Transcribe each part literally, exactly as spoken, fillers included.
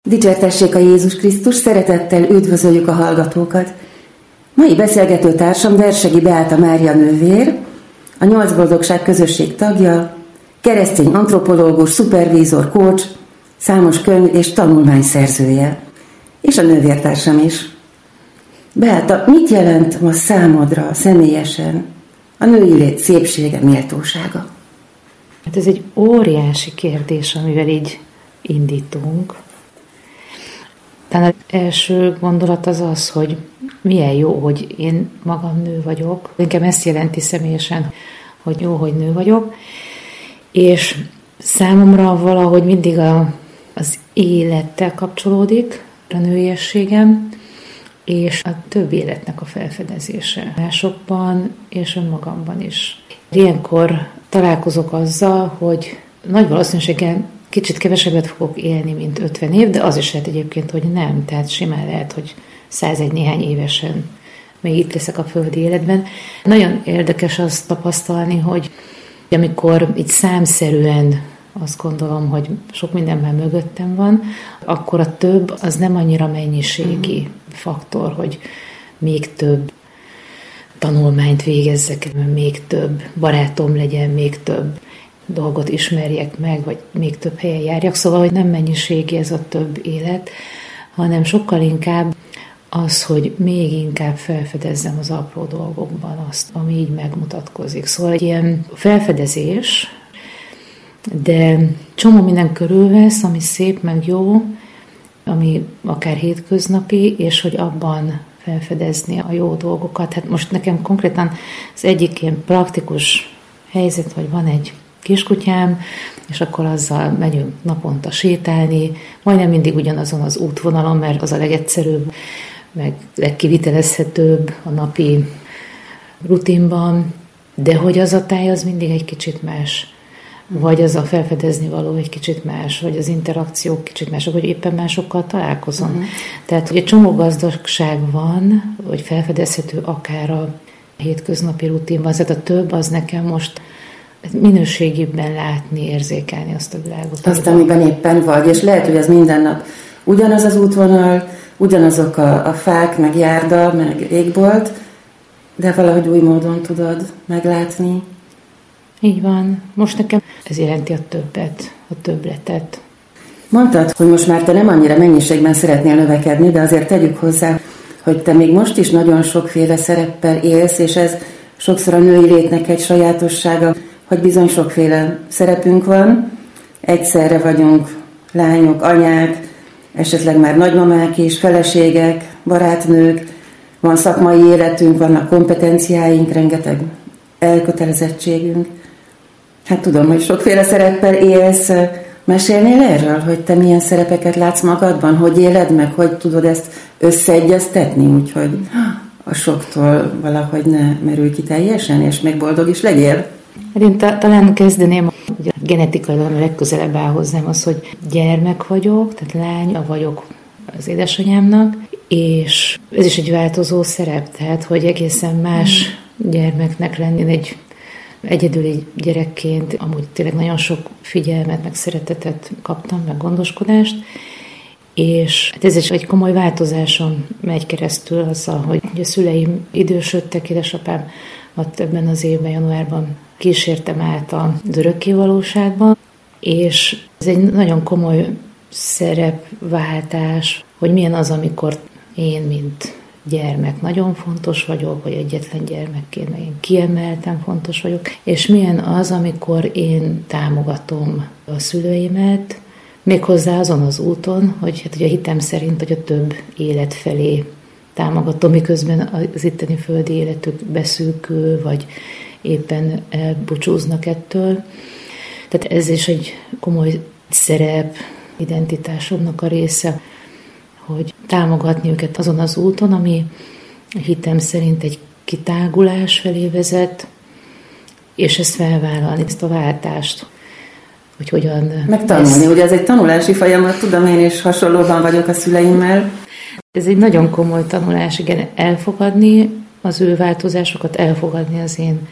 Dicsértessék a Jézus Krisztus, szeretettel üdvözöljük a hallgatókat. Mai beszélgető társam Versegyi Beáta Mária nővér, a Nyolc Boldogság közösség tagja, keresztény antropológus, szupervízor, coach, számos könyv és tanulmány szerzője, és a nővértársam is. Beáta, mit jelent ma számodra személyesen a női lét szépsége, méltósága? Hát ez egy óriási kérdés, amivel így indítunk. Talán az első gondolat az az, hogy milyen jó, hogy én magam nő vagyok. Inkább ezt jelenti személyesen, hogy jó, hogy nő vagyok. És számomra valahogy mindig a, az élettel kapcsolódik a nőiességem, és a több életnek a felfedezése. Másokban és önmagamban is. Ilyenkor találkozok azzal, hogy nagy valószínűséggel kicsit kevesebbet fogok élni, mint ötven év, de az is lehet egyébként, hogy nem. Tehát simán lehet, hogy százegy néhány évesen még itt leszek a földi életben. Nagyon érdekes azt tapasztalni, hogy amikor így számszerűen azt gondolom, hogy sok minden már mögöttem van, akkor a több az nem annyira mennyiségi faktor, hogy még több tanulmányt végezzek, még több barátom legyen, még több dolgot ismerjek meg, vagy még több helyen járjak. Szóval, hogy nem mennyiségi ez a több élet, hanem sokkal inkább az, hogy még inkább felfedezzem az apró dolgokban azt, ami így megmutatkozik. Szóval egy ilyen felfedezés, de csomó minden körülvesz, ami szép, meg jó, ami akár hétköznapi, és hogy abban felfedezni a jó dolgokat. Hát most nekem konkrétan az egyik ilyen praktikus helyzet, hogy van egy kiskutyám, és akkor azzal megyünk naponta sétálni, majdnem mindig ugyanazon az útvonalon, mert az a legegyszerűbb, meg legkivitelezhetőbb a napi rutinban, de hogy az a táj az mindig egy kicsit más, vagy az a felfedezni való egy kicsit más, vagy az interakciók kicsit mások, vagy éppen másokkal találkozom. Uh-huh. Tehát, hogy egy csomó gazdagság van, vagy felfedezhető akár a hétköznapi rutinban, tehát a több az nekem most minőségében látni, érzékelni azt a világot. Azt, amiben éppen vagy, és lehet, hogy az minden nap ugyanaz az útvonal, ugyanazok a, a fák, meg járda, meg égbolt, de valahogy új módon tudod meglátni. Így van. Most nekem ez jelenti a többet, a többletet. Mondtad, hogy most már te nem annyira mennyiségben szeretnél növekedni, de azért tegyük hozzá, hogy te még most is nagyon sokféle szereppel élsz, és ez sokszor a női létnek egy sajátossága, hogy bizony sokféle szerepünk van. Egyszerre vagyunk lányok, anyák, esetleg már nagymamák is, feleségek, barátnők, van szakmai életünk, vannak kompetenciáink, rengeteg elkötelezettségünk. Hát tudom, hogy sokféle szereppel élsz. Mesélnél erről, hogy te milyen szerepeket látsz magadban, hogy éled meg, hogy tudod ezt összeegyeztetni, úgyhogy a soktól valahogy ne merülj ki teljesen, és még boldog is legyél? Én ta- talán kezdeném, hogy genetikailag a legközelebb áll hozzám az, hogy gyermek vagyok, tehát lánya vagyok az édesanyámnak, és ez is egy változó szerep, tehát hogy egészen más gyermeknek lenni egy egyedüli gyerekként, amúgy tényleg nagyon sok figyelmet, meg szeretetet kaptam, meg gondoskodást, és hát ez is egy komoly változáson megy keresztül azzal, hogy a szüleim idősödtek, édesapám ott ebben az évben, januárban kísértem át az örökkévalóságban, és ez egy nagyon komoly szerepváltás, hogy milyen az, amikor én, mint gyermek nagyon fontos vagyok, vagy egyetlen gyermekként, meg én kiemelten fontos vagyok, és milyen az, amikor én támogatom a szülőimet, méghozzá azon az úton, hogy, hát, hogy a hitem szerint, hogy a több élet felé támogatom, miközben az itteni földi életük beszűkül, vagy éppen elbúcsúznak ettől. Tehát ez is egy komoly szerep, identitásomnak a része, hogy támogatni őket azon az úton, ami hitem szerint egy kitágulás felé vezet, és ezt felvállalni, ezt a váltást, hogy hogyan... Megtanulni, ugye ez egy tanulási folyamat, tudom, én is hasonlóban vagyok a szüleimmel. Ez egy nagyon komoly tanulás, igen, elfogadni az ő változásokat, elfogadni az én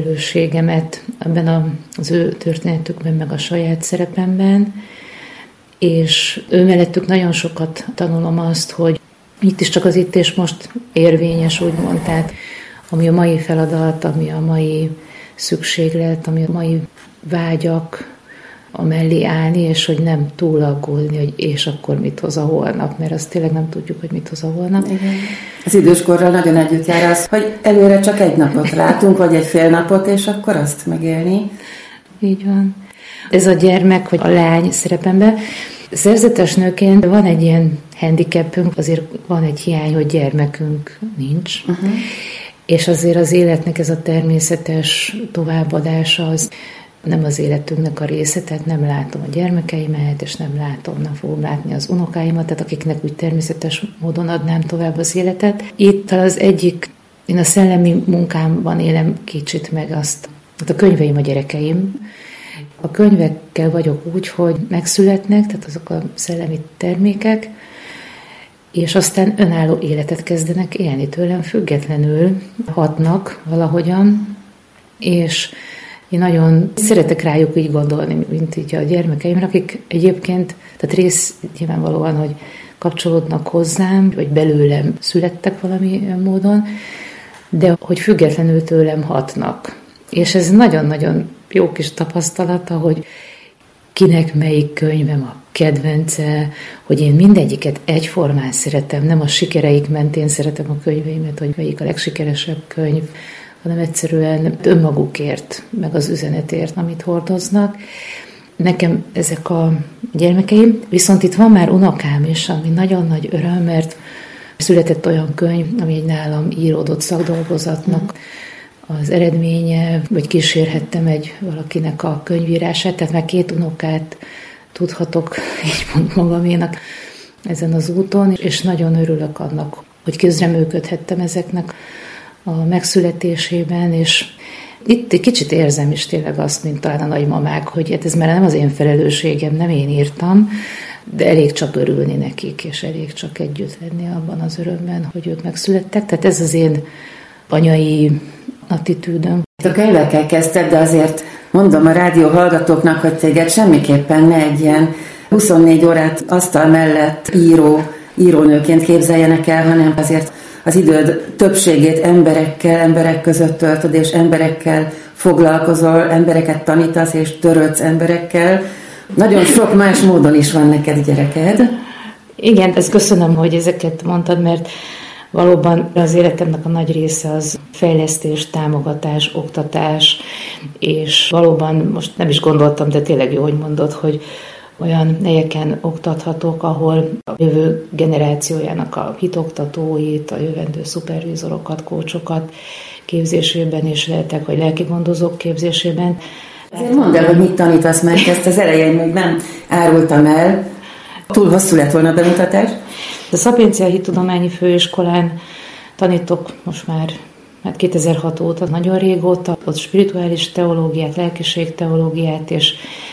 felelősségemet ebben az ő történetükben, meg a saját szerepemben, és ő mellettük nagyon sokat tanulom azt, hogy itt is csak az itt és most érvényes, úgymond, tehát ami a mai feladat, ami a mai szükséglet, ami a mai vágyak, a mellé állni, és hogy nem túl aggódni, hogy és akkor mit hoz a holnap, mert azt tényleg nem tudjuk, hogy mit hoz a holnap. Igen. Az időskorral nagyon együtt jár az, hogy előre csak egy napot látunk, vagy egy fél napot, és akkor azt megélni. Így van. Ez a gyermek, vagy a lány szerepemben. Szerzetes nőként van egy ilyen handicapünk, azért van egy hiány, hogy gyermekünk nincs. Uh-huh. És azért az életnek ez a természetes továbbadása az nem az életünknek a része, tehát nem látom a gyermekeimet, és nem látom, nem fogom látni az unokáimat, tehát akiknek úgy természetes módon adnám tovább az életet. Itt az egyik, én a szellemi munkámban élem kicsit meg azt, hát a könyveim a gyerekeim. A könyvekkel vagyok úgy, hogy megszületnek, tehát azok a szellemi termékek, és aztán önálló életet kezdenek élni tőlem, függetlenül hatnak valahogyan, és én nagyon szeretek rájuk így gondolni, mint így a gyermekeimre, akik egyébként, tehát rész nyilvánvalóan, hogy kapcsolódnak hozzám, vagy belőlem születtek valamilyen módon, de hogy függetlenül tőlem hatnak. És ez nagyon-nagyon jó kis tapasztalata, hogy kinek melyik könyvem a kedvence, hogy én mindegyiket egyformán szeretem, nem a sikereik mentén szeretem a könyveimet, hogy melyik a legsikeresebb könyv, hanem egyszerűen önmagukért, meg az üzenetért, amit hordoznak. Nekem ezek a gyermekeim, viszont itt van már unokám is, ami nagyon nagy öröm, mert született olyan könyv, ami egy nálam íródott szakdolgozatnak az eredménye, vagy kísérhettem egy valakinek a könyvírását, tehát már két unokát tudhatok így magaménak ezen az úton, és nagyon örülök annak, hogy közreműködhettem ezeknek a megszületésében, és itt egy kicsit érzem is tényleg azt, mint talán a nagymamák, hogy hát ez már nem az én felelősségem, nem én írtam, de elég csak örülni nekik, és elég csak együtt lenni abban az örömben, hogy ők megszülettek. Tehát ez az én anyai attitűdöm. A könyvekkel kezdted, de azért mondom a rádió hallgatóknak, hogy téged semmiképpen ne egy ilyen huszonnégy órát asztal mellett író, írónőként képzeljenek el, hanem azért az időd többségét emberekkel, emberek között töltöd, és emberekkel foglalkozol, embereket tanítasz, és törődsz emberekkel. Nagyon sok más módon is van neked gyereked. Igen, ezt köszönöm, hogy ezeket mondtad, mert valóban az életemnek a nagy része az fejlesztés, támogatás, oktatás, és valóban most nem is gondoltam, de tényleg jó, hogy mondod, hogy olyan helyeken oktathatok, ahol a jövő generációjának a hitoktatóit, a jövendő szupervízorokat, kócsokat képzésében is lehetek, vagy lelkigondozók képzésében. Azért mondd el, hogy mit tanítasz, mert ezt az elején még nem árultam el. Túl hosszú lett volna a bemutatás. A Szapiencia Hittudományi Főiskolán tanítok most már hát kétezer-hat óta, nagyon régóta, ott spirituális teológiát, lelkiségteológiát és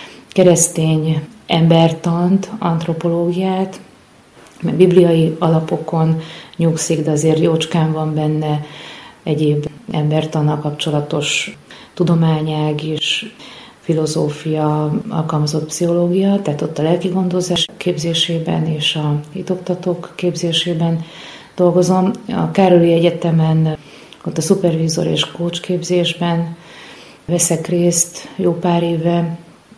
keresztény embertant, antropológiát, mert bibliai alapokon nyugszik, de azért jócskán van benne egyéb embertannal kapcsolatos tudományág is, filozófia, alkalmazott pszichológia, tehát ott a lelkigondozás képzésében és a hitoktatók képzésében dolgozom. A Károlyi Egyetemen ott a szupervízor és coach képzésben veszek részt jó pár éve,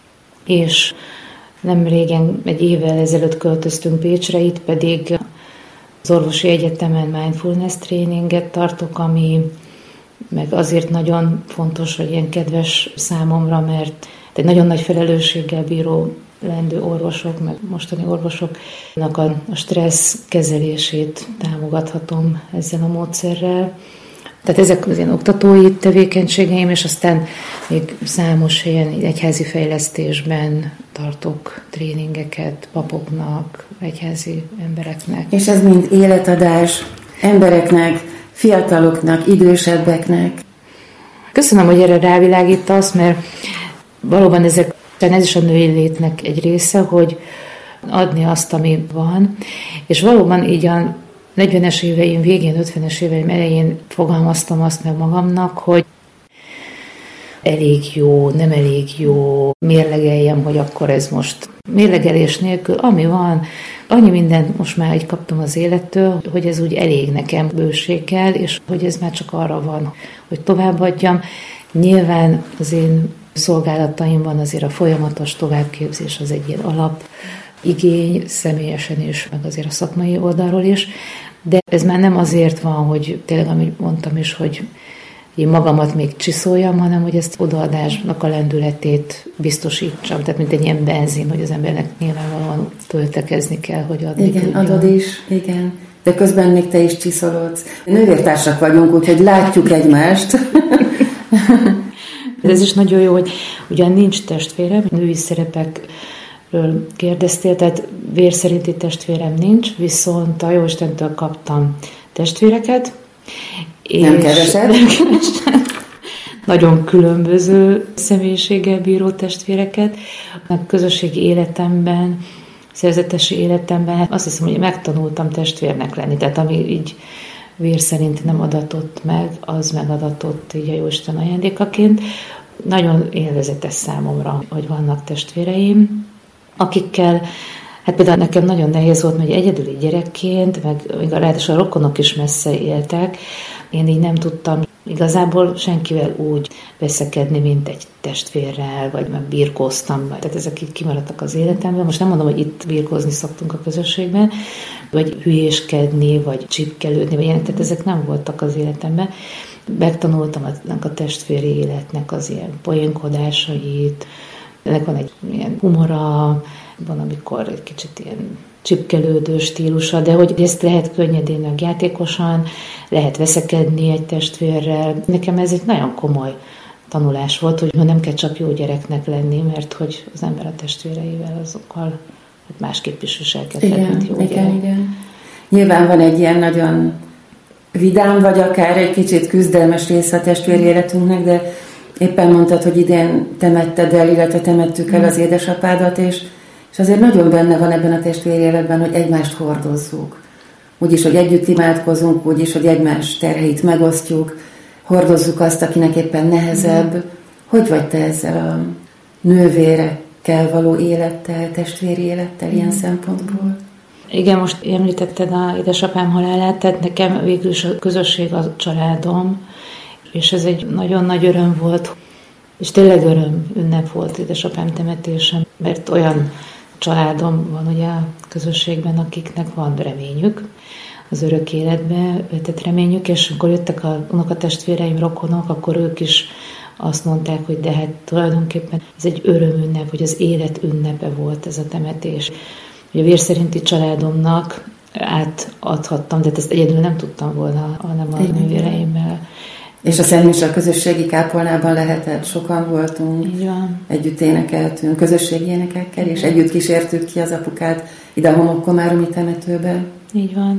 és nem régen, egy évvel ezelőtt költöztünk Pécsre, itt pedig az Orvosi Egyetemen mindfulness tréninget tartok, ami meg azért nagyon fontos, vagy ilyen kedves számomra, mert egy nagyon nagy felelősséggel bíró lendő orvosok, meg mostani orvosoknak a stressz kezelését támogathatom ezzel a módszerrel. Tehát ezek az ilyen oktatói tevékenységeim, és aztán még számos helyen egyházi fejlesztésben tartok tréningeket papoknak, egyházi embereknek. És ez mind életadás embereknek, fiataloknak, idősebbeknek. Köszönöm, hogy erre rávilágítasz, mert valóban ezek, ez is a női létnek egy része, hogy adni azt, ami van, és valóban így a negyvenes éveim végén, ötvenes éveim elején fogalmaztam azt meg magamnak, hogy elég jó, nem elég jó, mérlegeljem, hogy akkor ez most mérlegelés nélkül, ami van, annyi mindent most már így kaptam az élettől, hogy ez úgy elég nekem bőséggel, és hogy ez már csak arra van, hogy továbbadjam. Nyilván az én szolgálataimban azért a folyamatos továbbképzés az egy ilyen alap igény, személyesen is, meg azért a szakmai oldalról is, de ez már nem azért van, hogy tényleg, amit mondtam is, hogy én magamat még csiszoljam, hanem hogy ezt odaadásnak a lendületét biztosítsam. Tehát mint egy ilyen benzin, hogy az embernek nyilvánvalóan töltekezni kell, hogy adni Igen, tudjon. adod is, igen. De közben még te is csiszolodsz. Nővértársak vagyunk, úgyhogy látjuk egymást. Ez is nagyon jó, hogy ugyan nincs testvérem, női szerepekről kérdeztél, tehát vér szerinti testvérem nincs, viszont a Jóistentől kaptam testvéreket. Nem keveset. Nem keveset. Nagyon különböző személyiséggel bíró testvéreket. A közösségi életemben, szerzetesi életemben azt hiszem, hogy megtanultam testvérnek lenni. Tehát ami így vér szerint nem adatott meg, az megadatott így a Jóisten ajándékaként. Nagyon élvezetes számomra, hogy vannak testvéreim, akikkel, hát például nekem nagyon nehéz volt, hogy egyedüli gyerekként, meg még a ráadásul a rokonok is messze éltek, én így nem tudtam igazából senkivel úgy veszekedni, mint egy testvérrel, vagy meg birkóztam, tehát ezek így kimaradtak az életemben. Most nem mondom, hogy itt birkózni szoktunk a közösségben, vagy hülyéskedni, vagy csipkelődni, vagy ilyen, tehát ezek nem voltak az életemben. Megtanultam a testvéri életnek az ilyen poénkodásait, ennek van egy ilyen humora, van, amikor egy kicsit ilyen csipkelődő stílusa, de hogy ezt lehet könnyedén, meg játékosan, lehet veszekedni egy testvérrel. Nekem ez egy nagyon komoly tanulás volt, hogy nem kell csak jó gyereknek lenni, mert hogy az ember a testvéreivel azokkal másképp is viselkedhet, mint jó igen, gyerek. Igen. Nyilván van egy ilyen nagyon vidám, vagy akár egy kicsit küzdelmes része a testvéri életünknek, de éppen mondtad, hogy idén temetted el, illetve temettük el az édesapádat, és És azért nagyon benne van ebben a testvéri életben, hogy egymást hordozzuk. Úgyis, hogy együtt imádkozunk, úgyis, hogy egymás terheit megosztjuk, hordozzuk azt, akinek éppen nehezebb. Hogy vagy te ezzel a nővérekkel való élettel, testvéri élettel ilyen szempontból? Igen, most említetted az édesapám halálát, tehát nekem végül is a közösség a családom, és ez egy nagyon nagy öröm volt, és tényleg öröm ünnep volt édesapám temetésem, mert olyan családom van ugye a közösségben, akiknek van reményük az örök életbe, vetett reményük, és amikor jöttek a unokatestvéreim, rokonok, akkor ők is azt mondták, hogy de hát tulajdonképpen ez egy örömünnep, hogy az élet ünnepe volt ez a temetés. Hogy a vér szerinti családomnak átadhattam, de ezt egyedül nem tudtam volna, hanem a nővéreimmel. És a Szent Mise a közösségi kápolnában lehetett, sokan voltunk, együtt énekeltünk, közösségi énekekkel, és együtt kísértük ki az apukát ide a homokkomáromi temetőbe. Így van.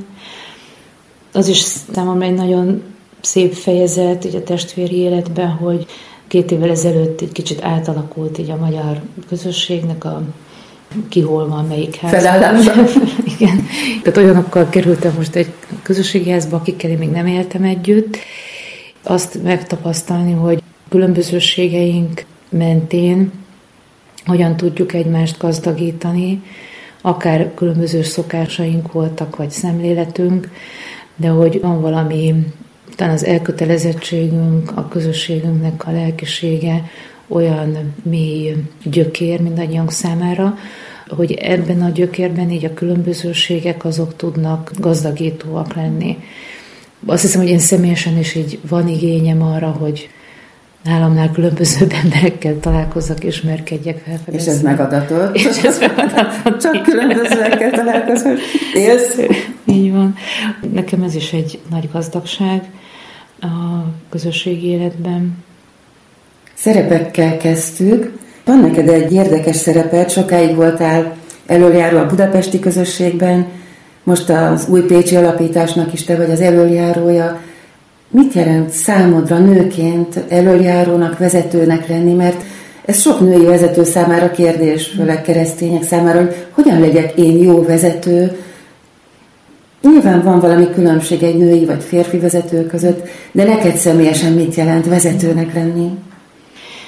Az is számomra egy nagyon szép fejezet így a testvéri életben, hogy két évvel ezelőtt egy kicsit átalakult így a magyar közösségnek a ki hol van, melyik ház. Felállása. Igen. Tehát olyanokkal kerültem most egy közösségi házba, akikkel én még nem éltem együtt. Azt megtapasztalni, hogy különbözőségeink mentén hogyan tudjuk egymást gazdagítani, akár különböző szokásaink voltak, vagy szemléletünk, de hogy van valami, talán az elkötelezettségünk, a közösségünknek a lelkisége olyan mély gyökér mindannyiunk számára, hogy ebben a gyökérben így a különbözőségek azok tudnak gazdagítóak lenni. Azt hiszem, hogy én személyesen is így van igényem arra, hogy nálamnál különbözőbb emberekkel találkozzak, ismerkedjek, felfedezzek. És ez megadatott. És ez megadatott. Csak különbözőekkel találkozol. Élsz? Így van. Nekem ez is egy nagy gazdagság a közösségi életben. Szerepekkel kezdtük. Van neked egy érdekes szerepet, sokáig voltál elöljáró a budapesti közösségben, most az új pécsi alapításnak is te vagy az elöljárója. Mit jelent számodra nőként elöljárónak, vezetőnek lenni? Mert ez sok női vezető számára kérdés, főleg keresztények számára, hogy hogyan legyek én jó vezető. Nyilván van valami különbség egy női vagy férfi vezető között, de neked személyesen mit jelent vezetőnek lenni?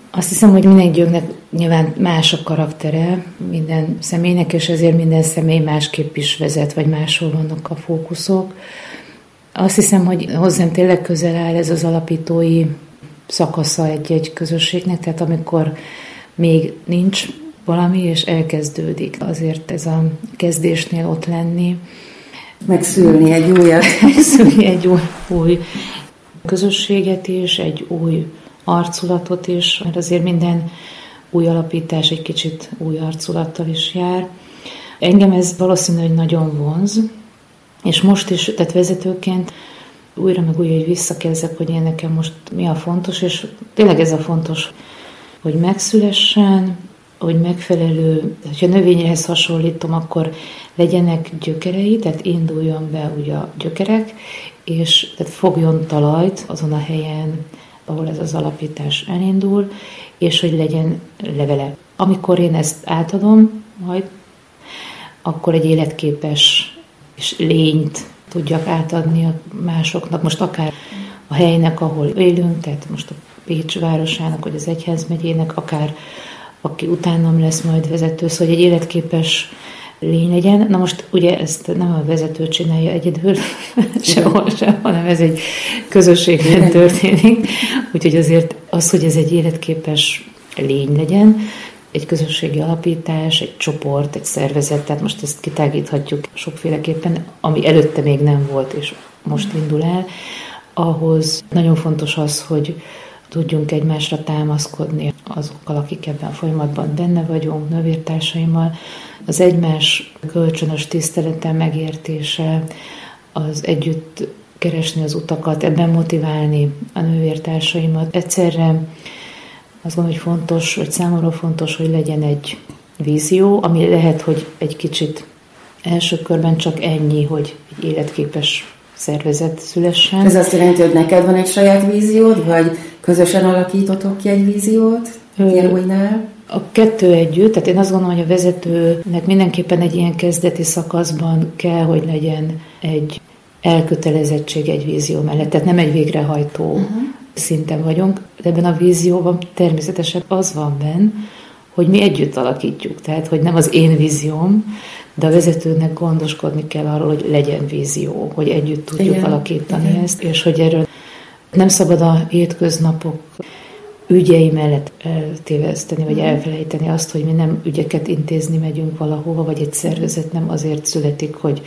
Azt hiszem, hogy mindenkinek nyilván más a karaktere minden személynek, és ezért minden személy másképp is vezet, vagy máshol vannak a fókuszok. Azt hiszem, hogy hozzám tényleg közel áll ez az alapítói szakasza egy-egy közösségnek, tehát amikor még nincs valami, és elkezdődik. Azért ez a kezdésnél ott lenni. Megszülni egy újat. Megszülni egy új, új közösséget is, egy új arculatot is, mert azért minden új alapítás egy kicsit új arculattal is jár. Engem ez valószínű, hogy nagyon vonz, és most is, tehát vezetőként újra meg újra, hogy visszakezdek, hogy én nekem most mi a fontos, és tényleg ez a fontos, hogy megszülessen, hogy megfelelő, hogyha növényhez hasonlítom, akkor legyenek gyökerei, tehát induljon be ugye a gyökerek, és tehát fogjon talajt azon a helyen, ahol ez az alapítás elindul, és hogy legyen levele. Amikor én ezt átadom majd, akkor egy életképes és lényt tudjak átadni a másoknak, most akár a helynek, ahol élünk, tehát most a Pécs városának, vagy az egyházmegyének, akár aki utánam lesz majd vezető, szóval hogy egy életképes lény legyen. Na most ugye ezt nem a vezető csinálja egyedül, sehol sem, hanem ez egy közösségben történik. Úgyhogy azért az, hogy ez egy életképes lény legyen, egy közösségi alapítás, egy csoport, egy szervezet, tehát most ezt kitágíthatjuk sokféleképpen, ami előtte még nem volt, és most indul el. Ahhoz nagyon fontos az, hogy tudjunk egymásra támaszkodni azokkal, akik ebben a folyamatban benne vagyunk, nővértársaimmal. Az egymás kölcsönös tisztelete, megértése, az együtt keresni az utakat, ebben motiválni a nővértársaimat. Egyszerre azt gondolom, hogy fontos, vagy számomra fontos, hogy legyen egy vízió, ami lehet, hogy egy kicsit első körben csak ennyi, hogy egy életképes szervezet szülessen. Ez azt jelenti, hogy neked van egy saját víziód, vagy közösen alakítotok ki egy víziót? Ilyen újnál? A kettő együtt, tehát én azt gondolom, hogy a vezetőnek mindenképpen egy ilyen kezdeti szakaszban kell, hogy legyen egy elkötelezettség egy vízió mellett, tehát nem egy végrehajtó uh-huh. szinten vagyunk. Ebben a vízióban természetesen az van benne, hogy mi együtt alakítjuk, tehát hogy nem az én vízióm, de a vezetőnek gondoskodni kell arról, hogy legyen vízió, hogy együtt tudjuk igen, alakítani igen. ezt, és hogy erről nem szabad a hétköznapok ügyei mellett eltéveszteni, vagy elfelejteni azt, hogy mi nem ügyeket intézni megyünk valahova, vagy egy szervezet nem azért születik, hogy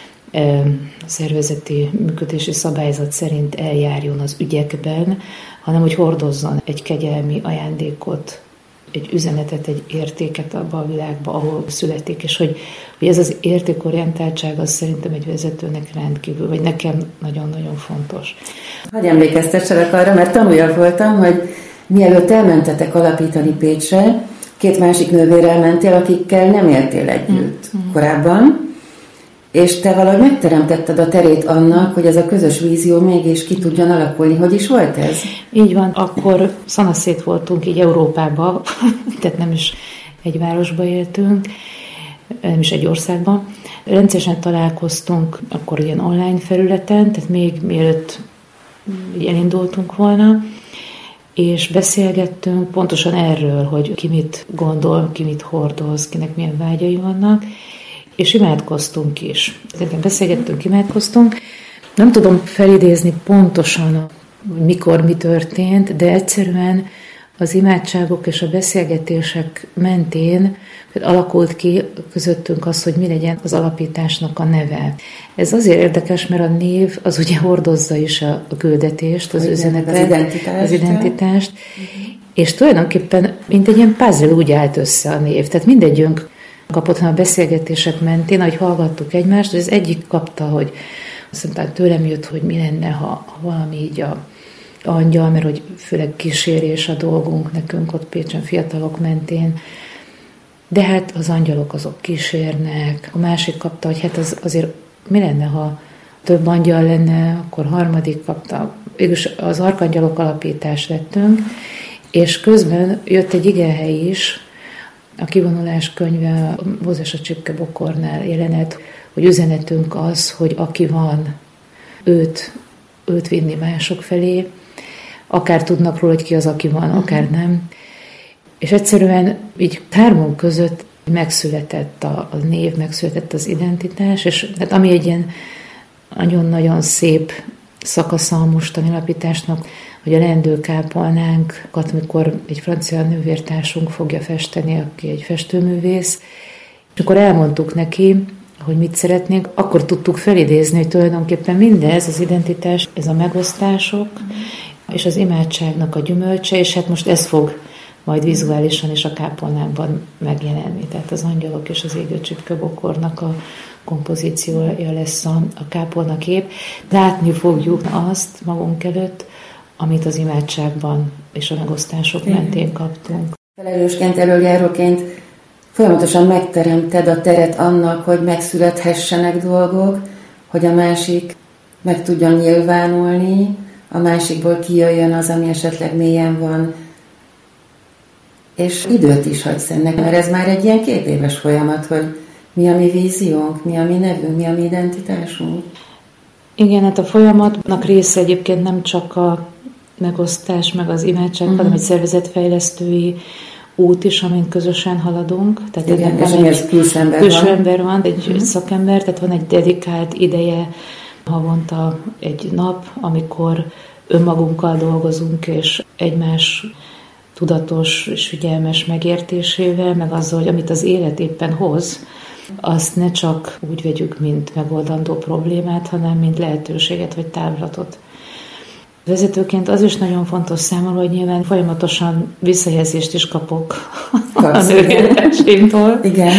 szervezeti működési szabályzat szerint eljárjon az ügyekben, hanem hogy hordozzon egy kegyelmi ajándékot, egy üzenetet, egy értéket abba a világba, ahol születik, és hogy, hogy ez az értékorientáltság az szerintem egy vezetőnek rendkívül, vagy nekem nagyon-nagyon fontos. Hadd emlékeztesselek arra, mert tanulja voltam, hogy mielőtt elmentetek alapítani Pécsre, két másik nővérrel mentél, akikkel nem éltél együtt mm. korábban, és te valahogy megteremtetted a terét annak, hogy ez a közös vízió mégis ki tudjon alakulni. Hogy is volt ez? Így van, akkor szanaszét voltunk így Európában, tehát nem is egy városba éltünk, nem is egy országban. Rendszeresen találkoztunk akkor ilyen online felületen, tehát még mielőtt elindultunk volna, és beszélgettünk pontosan erről, hogy ki mit gondol, ki mit hordoz, kinek milyen vágyai vannak, és imádkoztunk is. Ezeken beszélgettünk, imádkoztunk. Nem tudom felidézni pontosan, hogy mikor mi történt, de egyszerűen az imádságok és a beszélgetések mentén alakult ki közöttünk az, hogy mi legyen az alapításnak a neve. Ez azért érdekes, mert a név az ugye hordozza is a küldetést, az üzenetet, az identitást. Az identitást. Uh-huh. És tulajdonképpen mint egy ilyen puzzle úgy állt össze a név. Tehát mindegyünk kapott a beszélgetések mentén, ahogy hallgattuk egymást, az egyik kapta, hogy azt mondta, tőlem jött, hogy mi lenne, ha, ha valami így a angyal, mert hogy főleg kísérés a dolgunk nekünk ott Pécsen fiatalok mentén, de hát az angyalok azok kísérnek. A másik kapta, hogy hát az, azért mi lenne, ha több angyal lenne, akkor harmadik kapta. Végülis az arkangyalok alapítás lettünk, és közben jött egy igenhely is, a kivonulás könyve, a Mózes a csipke bokornál jelenet, hogy üzenetünk az, hogy aki van, őt, őt vinni mások felé, akár tudnak róla, hogy ki az, aki van, akár nem. És egyszerűen így hármunk között megszületett a, a név, megszületett az identitás, és hát ami egy ilyen nagyon-nagyon szép szakasza a mostani alapításnak, hogy a leendőkápolnánkat, mikor egy francia nővértársunk fogja festeni, aki egy festőművész, és akkor elmondtuk neki, hogy mit szeretnénk, akkor tudtuk felidézni, hogy tulajdonképpen mindez, az identitás, ez a megosztások, és az imádságnak a gyümölcse, és hát most ez fog majd vizuálisan is a kápolnákban megjelenni. Tehát az angyalok és az égő csipkebokornak a kompozíciója lesz a, a kápolnakép. Látni fogjuk azt magunk előtt, amit az imádságban és a megosztások mentén kaptunk. Felelősként, elöljáróként folyamatosan megteremted a teret annak, hogy megszülethessenek dolgok, hogy a másik meg tudjon nyilvánulni, a másikból kijöjjön az, ami esetleg mélyen van, és időt is hagysz ennek, mert ez már egy ilyen két éves folyamat, hogy mi a mi víziónk, mi a mi nevünk, mi a mi identitásunk. Igen, hát a folyamatnak része egyébként nem csak a megosztás, meg az imádság, uh-huh. hanem egy szervezetfejlesztői út is, amin közösen haladunk. Tehát igen, és egy külső ember külső van. ember van, egy uh-huh. szakember, tehát van egy dedikált ideje, havonta egy nap, amikor önmagunkkal dolgozunk, és egymás tudatos és figyelmes megértésével, meg azzal, hogy amit az élet éppen hoz, azt ne csak úgy vegyük, mint megoldandó problémát, hanem mint lehetőséget vagy távlatot. Vezetőként az is nagyon fontos számomra, hogy nyilván folyamatosan visszajelzést is kapok a nővértársaimtól. Igen.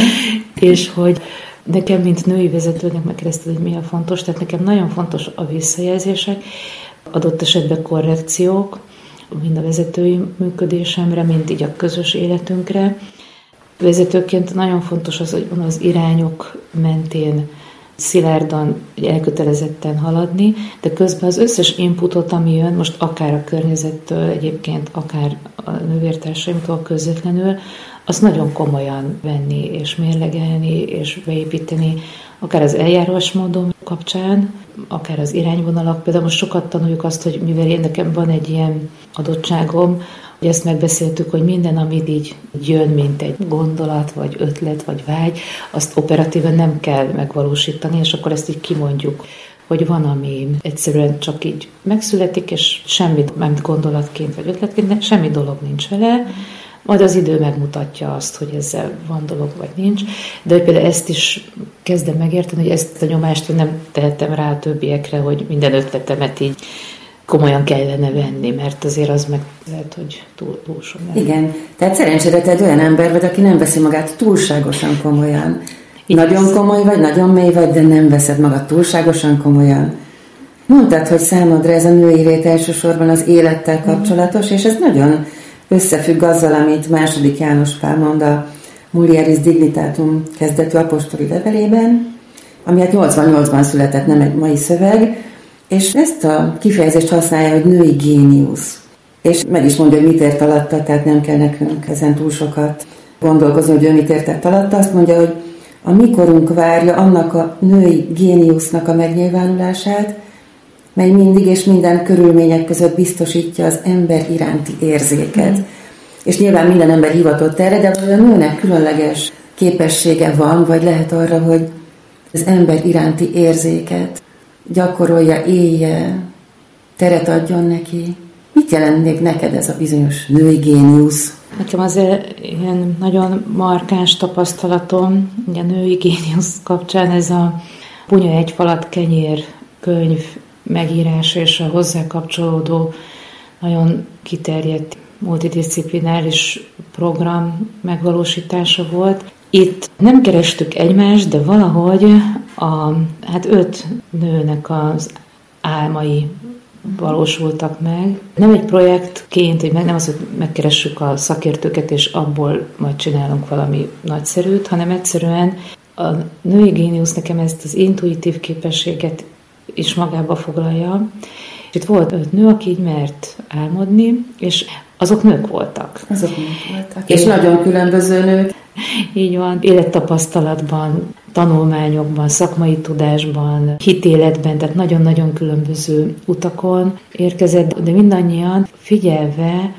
És hogy nekem, mint női vezetőnek megkérdezted, hogy mi a fontos, tehát nekem nagyon fontos a visszajelzések, adott esetben korrekciók, mind a vezetői működésemre, mind így a közös életünkre. Vezetőként nagyon fontos az, hogy az irányok mentén szilárdan, elkötelezetten haladni, de közben az összes inputot, ami jön, most akár a környezettől egyébként, akár a nővértársaimtól közvetlenül, azt nagyon komolyan venni, és mérlegelni, és beépíteni, akár az eljárásmódom kapcsán, akár az irányvonalak. Például most sokat tanuljuk azt, hogy mivel én nekem van egy ilyen adottságom, hogy ezt megbeszéltük, hogy minden, amit így jön, mint egy gondolat, vagy ötlet, vagy vágy, azt operatíven nem kell megvalósítani, és akkor ezt így kimondjuk, hogy van, ami egyszerűen csak így megszületik, és semmi, nem gondolatként, vagy ötletként, semmi dolog nincs vele, majd az idő megmutatja azt, hogy ezzel van dolog, vagy nincs. De hogy például ezt is kezdem megérteni, hogy ezt a nyomást nem tehetem rá a többiekre, hogy minden ötletemet így komolyan kellene venni, mert azért az meg lehet, hogy túl, túl sok. Igen, tehát szerencsére te egy olyan ember vagy, aki nem veszi magát túlságosan komolyan. Így nagyon az... komoly vagy, nagyon mély vagy, de nem veszed magad túlságosan komolyan. Mondtad, hogy számodra ez a női rét elsősorban az élettel kapcsolatos, és ez nagyon összefügg azzal, amit második János Pál mond a Mulieris Dignitatum kezdetű apostoli levelében, ami hát nyolcvannyolcban született, nem egy mai szöveg, és ezt a kifejezést használja, hogy női géniusz. És meg is mondja, hogy mit ért alatta, tehát nem kell nekünk ezen túl sokat gondolkozni, hogy ő mit értett alatta. Azt mondja, hogy a mikorunk várja annak a női géniusznak a megnyilvánulását, mely mindig és minden körülmények között biztosítja az ember iránti érzéket. Mm. És nyilván minden ember hivatott erre, de a nőnek különleges képessége van, vagy lehet arra, hogy az ember iránti érzéket gyakorolja, élje, teret adjon neki. Mit jelent még neked ez a bizonyos női géniusz? Nekem azért ilyen nagyon markáns tapasztalatom, a női géniusz kapcsán ez a Punya egy falat kenyér könyv megírás és a hozzá kapcsolódó nagyon kiterjedt multidisciplináris program megvalósítása volt. Itt nem kerestük egymást, de valahogy a, hát öt nőnek az álmai valósultak meg. Nem egy projektként, hogy meg nem az, hogy megkeressük a szakértőket, és abból majd csinálunk valami nagyszerűt, hanem egyszerűen a női géniusz nekem ezt az intuitív képességet is magába foglalja. Itt volt öt nő, aki így mert álmodni, és azok nők voltak. Azok nők voltak. És, és nagyon különböző nők. Így van, élettapasztalatban, tanulmányokban, szakmai tudásban, hitéletben, tehát nagyon-nagyon különböző utakon érkezett, de mindannyian figyelve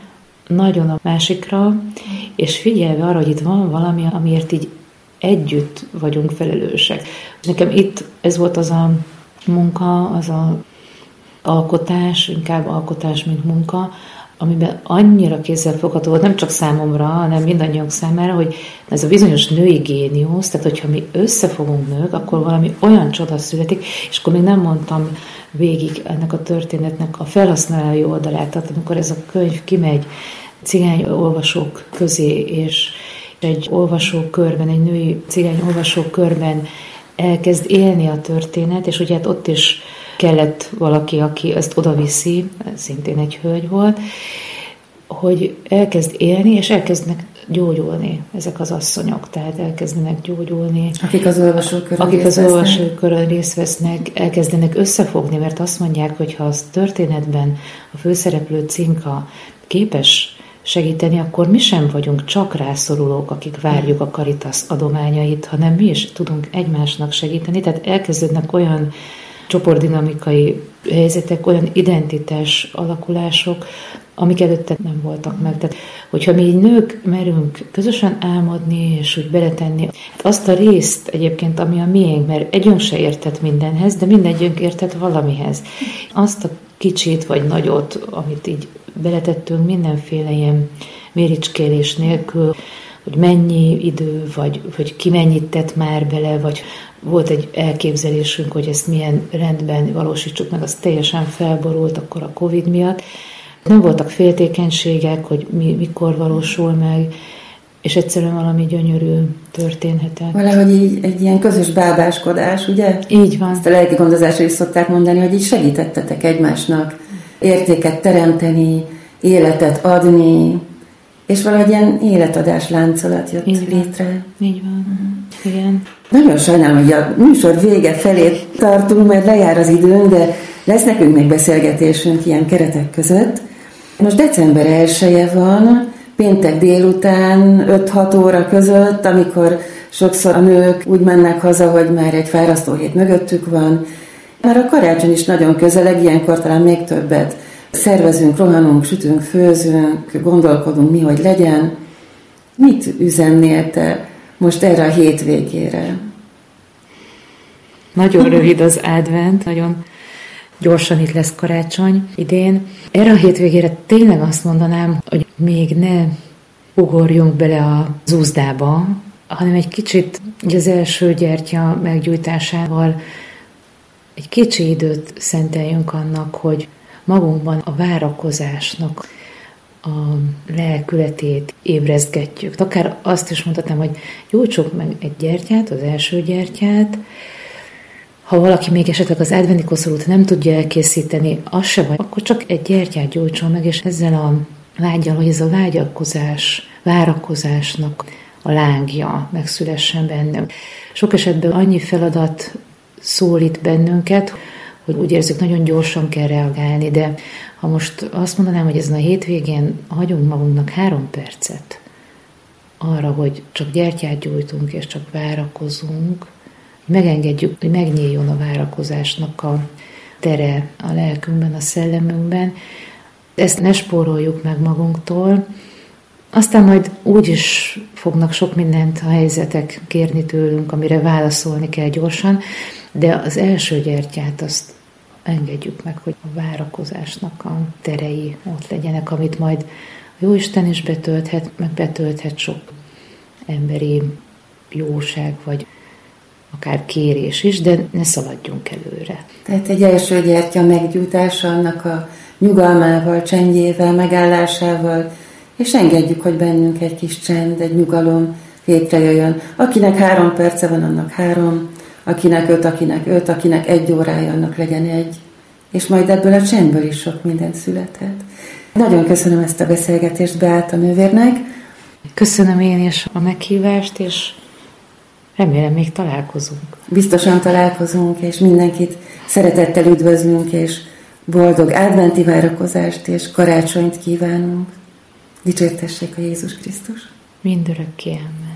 nagyon a másikra, és figyelve arra, hogy itt van valami, amiért így együtt vagyunk felelősek. Nekem itt ez volt az a munka, az a alkotás, inkább alkotás, mint munka, amiben annyira kézzelfogható volt, nem csak számomra, hanem mindannyiunk számára, hogy ez a bizonyos női géniusz, tehát hogyha mi összefogunk nők, akkor valami olyan csoda születik, és akkor még nem mondtam végig ennek a történetnek a felhasználói oldalát, tehát amikor ez a könyv kimegy cigány olvasók közé, és egy olvasókörben, egy női cigány olvasókörben elkezd élni a történet, és ugye hát ott is kellett valaki, aki ezt odaviszi, szintén egy hölgy volt, hogy elkezd élni, és elkezdnek gyógyulni ezek az asszonyok, tehát elkezdenek gyógyulni. Akik az olvasókörön Akik az olvasókörön részt vesznek, elkezdenek összefogni, mert azt mondják, hogy ha az történetben a főszereplő Cinka képes segíteni, akkor mi sem vagyunk csak rászorulók, akik várjuk a Caritas adományait, hanem mi is tudunk egymásnak segíteni, tehát elkezdődnek olyan csoportdinamikai helyzetek, olyan identitás alakulások, amik előtte nem voltak meg. Tehát, hogyha mi így nők merünk közösen álmodni, és úgy beletenni hát azt a részt egyébként, ami a miénk, mert együnk se értett mindenhez, de mindegyünk értett valamihez. Azt a kicsit vagy nagyot, amit így beletettünk mindenféle ilyen méricskélés nélkül, hogy mennyi idő, vagy hogy ki mennyit tett már bele, vagy volt egy elképzelésünk, hogy ezt milyen rendben valósítsuk meg, az teljesen felborult akkor a Covid miatt. Nem voltak féltékenységek, hogy mi, mikor valósul meg, és egyszerűen valami gyönyörű történhetett. Valahogy így egy ilyen közös bábáskodás, ugye? Így van. Ezt a lelki gondozásra is szokták mondani, hogy így segítettetek egymásnak értéket teremteni, életet adni, és valahogy ilyen életadás láncolat jött így létre. Így van. Uh-huh. Igen. Nagyon sajnálom, hogy a műsor vége felé tartunk, mert lejár az időnk, de lesz nekünk még beszélgetésünk ilyen keretek között. Most december elseje van, péntek délután öt-hat óra között, amikor sokszor a nők úgy mennek haza, hogy már egy fárasztó hét mögöttük van. Már a karácsony is nagyon közeleg, ilyenkor talán még többet szervezünk, rohanunk, sütünk, főzünk, gondolkodunk, mi hogy legyen. Mit üzennél te most erre a hétvégére? Nagyon rövid az advent, nagyon gyorsan itt lesz karácsony idén. Erre a hétvégére tényleg azt mondanám, hogy még ne ugorjunk bele az úzdába, hanem egy kicsit az első gyertya meggyújtásával egy kicsi időt szenteljünk annak, hogy magunkban a várakozásnak a lelkületét ébrezgetjük. Akár azt is mondhatnám, hogy gyújtsuk meg egy gyertyát, az első gyertyát. Ha valaki még esetleg az adventi koszorút nem tudja elkészíteni, az se baj, akkor csak egy gyertyát gyújtson meg, és ezzel a vággyal, hogy ez a vágyakozás, várakozásnak a lángja megszülessen bennünk. Sok esetben annyi feladat szólít bennünket, hogy úgy érzük, nagyon gyorsan kell reagálni, de ha most azt mondanám, hogy ezen a hétvégén hagyunk magunknak három percet arra, hogy csak gyertyát gyújtunk, és csak várakozunk, megengedjük, hogy megnyíljon a várakozásnak a tere a lelkünkben, a szellemünkben. Ezt ne spóroljuk meg magunktól. Aztán majd úgy is fognak sok mindent a helyzetek kérni tőlünk, amire válaszolni kell gyorsan, de az első gyertyát azt engedjük meg, hogy a várakozásnak a terei ott legyenek, amit majd a Jóisten is betölthet, meg betölthet sok emberi jóság, vagy akár kérés is, de ne szaladjunk előre. Tehát egy első gyertya meggyújtása annak a nyugalmával, csendjével, megállásával, és engedjük, hogy bennünk egy kis csend, egy nyugalom létrejöjjön. Akinek három perce van, annak három, akinek öt, akinek öt, akinek egy órája, annak legyen egy. És majd ebből a csendből is sok minden születhet. Nagyon köszönöm ezt a beszélgetést Beáta nővérnek. Köszönöm én is a meghívást, és remélem még találkozunk. Biztosan találkozunk, és mindenkit szeretettel üdvözlünk, és boldog adventi várakozást és karácsonyt kívánunk. Dicsértessék a Jézus Krisztus. Mindörökké, amen.